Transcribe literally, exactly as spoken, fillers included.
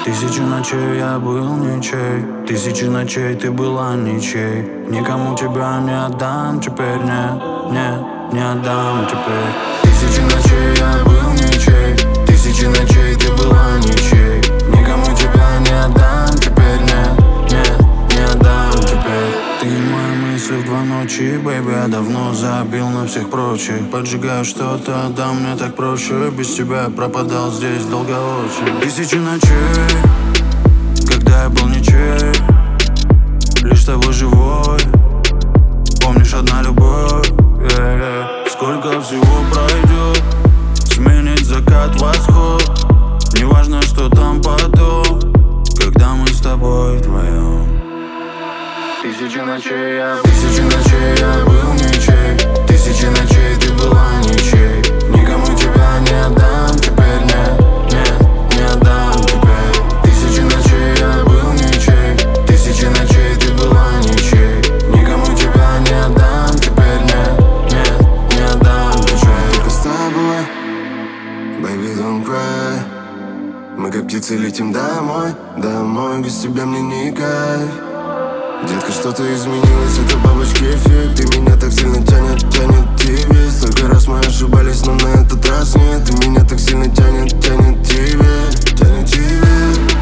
Тысячи ночей я был ничей, тысячи ночей ты была ничей. Никому тебя не отдам теперь, не, не, не отдам теперь. Тысячи ночей я был ничей, тысячи ночей ты была ничей. Никому тебя не отдам теперь, не, не, не отдам теперь. Ты мои мысли в два ночи, бэйби, я давно забил на всех прочих. Поджигаю что-то, да мне так проще. Без тебя пропадал здесь долго очень. Тысячи ночей, когда я был ничей, лишь с тобой живой. Помнишь, одна любовь, yeah, yeah. Сколько всего пройдет, сменить закат, восход. Неважно, что там потом, когда мы с тобой вдвоем. Тысячи ночей я, тысячи ночей я был ничей, тысячи ночей ты была ничей. Никому тебя не отдам теперь, не, не, не отдам теперь. Тысячи ночей я был ничей, тысячи ночей ты была ничей. Никому тебя не отдам теперь, не, не, не отдам теперь. Только с тобой, baby don't cry. Мы как птицы летим домой, домой. Без тебя мне не кайф. Детка, что-то изменилось, это бабочки эффект. Ты меня так сильно тянет, тянет тебе. Столько раз мы ошибались, но на этот раз нет. Ты меня так сильно тянет, тянет тебе, тянет тебе.